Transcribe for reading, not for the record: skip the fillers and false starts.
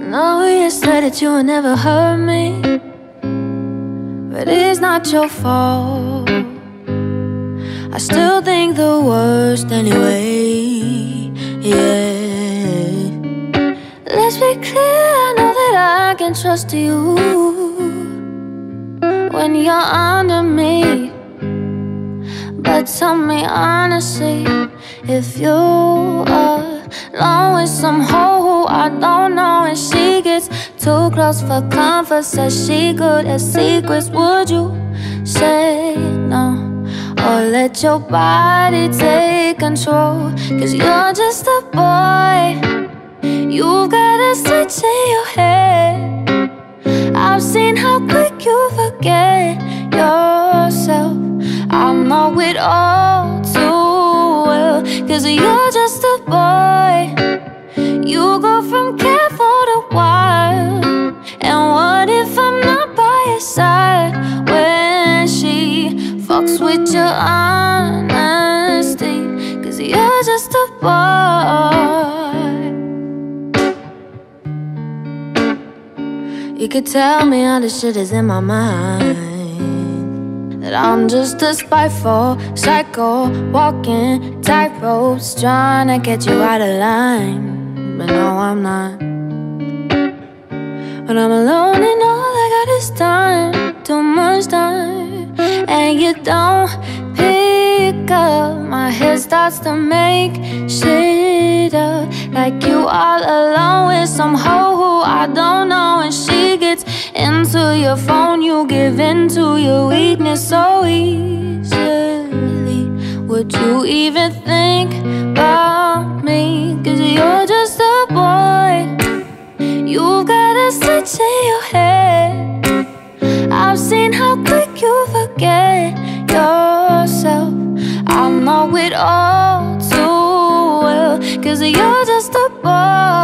know you said that you would never hurt me, but it's not your fault. I still think the worst anyway, yeah. Let's be clear, I know that I can trust you when you're under me. But tell me honestly, if you are alone with some hoe who I don't know, and she gets too close for comfort, says she good at secrets, would you say no? Or let your body take control? Cause you're just a boy, you've got a switch in your head. I've seen how quick you forget yourself. I know it all too well. Cause you're just a boy, you go from careful to wild. And what if I'm not by your side when she fucks with your honesty? Cause you're just a boy. You could tell me all the shit is in my mind, that I'm just a spiteful psycho, walking tightropes, trying to get you out of line. But no, I'm not. When I'm alone and all I got is time, too much time, and you don't pick up, my head starts to make shit up. Like you all alone with some hoe who I don't know, and she gets into your phone, you give in to your weakness so easily. Would you even think about me? Cause you're just a boy, you've got a switch in your head. I've seen how quick you forget yourself. I know it all too well. Cause you're just a boy,